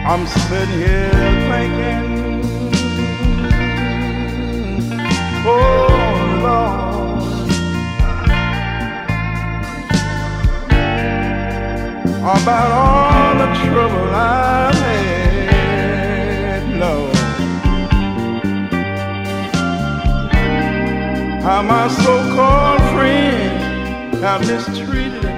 I'm sitting here thinking, oh Lord, about all the trouble I've had, Lord. How my so-called friends have mistreated